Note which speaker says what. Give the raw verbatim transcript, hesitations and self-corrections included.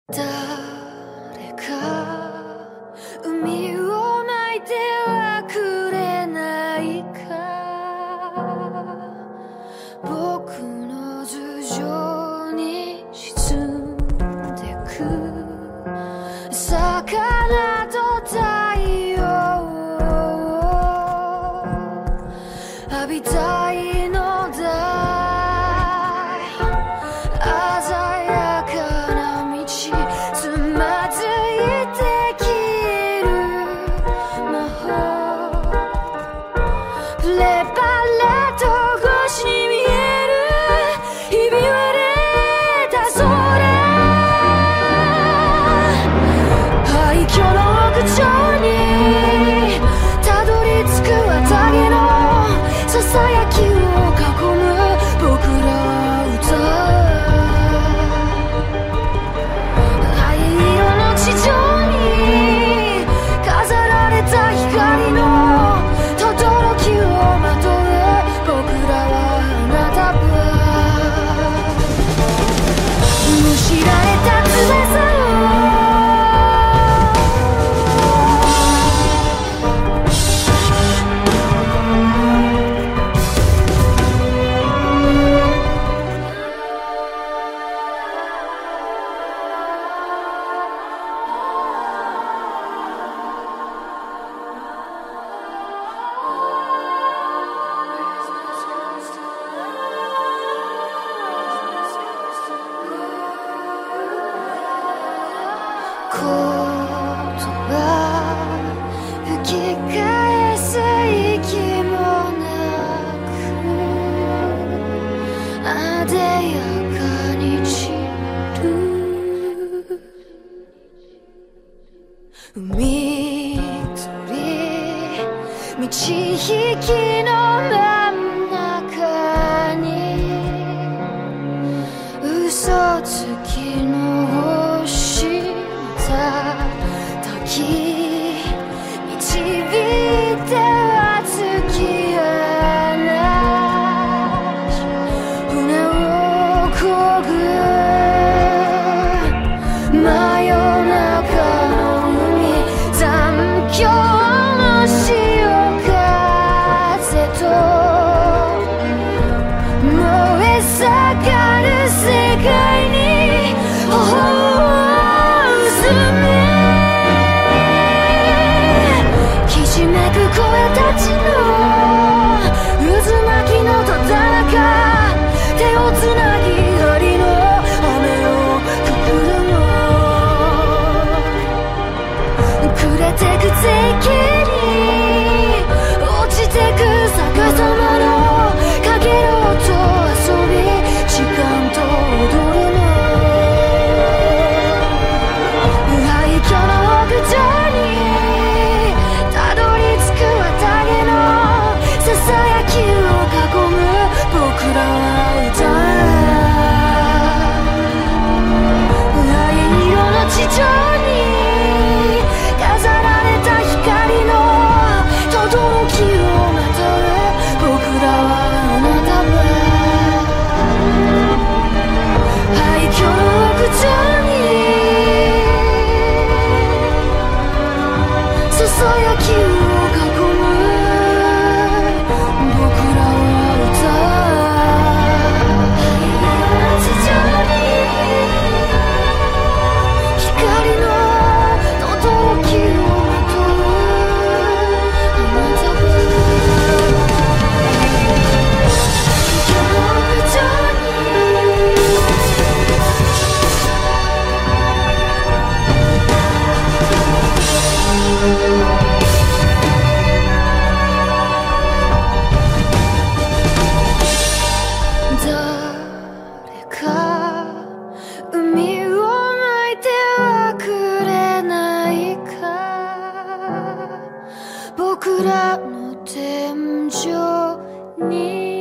Speaker 1: 誰か海をまいてはくれないか、僕の頭上に沈んでく魚と太陽を浴びたいのだ。ささやきを囲む僕らは歌う。灰色の地上に飾られた光の轟をまとう僕らは花束。むしられた翼を言葉吹き返す息もなくあでやかに散る海鳥満ち引きの真ん中に嘘つきの星時導いては突き放し船を漕ぐ真夜中の海、残響の潮風と燃え盛る世界に頬をきしめく声たちの渦巻きのただ中、手をつなぎ針の雨をくくるの。暮れてく世紀に落ちてく逆さまのかげろうと遊び時間と踊るの。屋上にたどり着く綿毛のささやきを囲む僕らは歌う。灰色の地上に飾られた光の轟をまとう僕らは花束。廃墟の屋上にささやきを囲む僕らは歌う。灰色の地上に光の轟をまとう花束。灰色の屋上誰か海をまいてはくれないか、僕らの天井に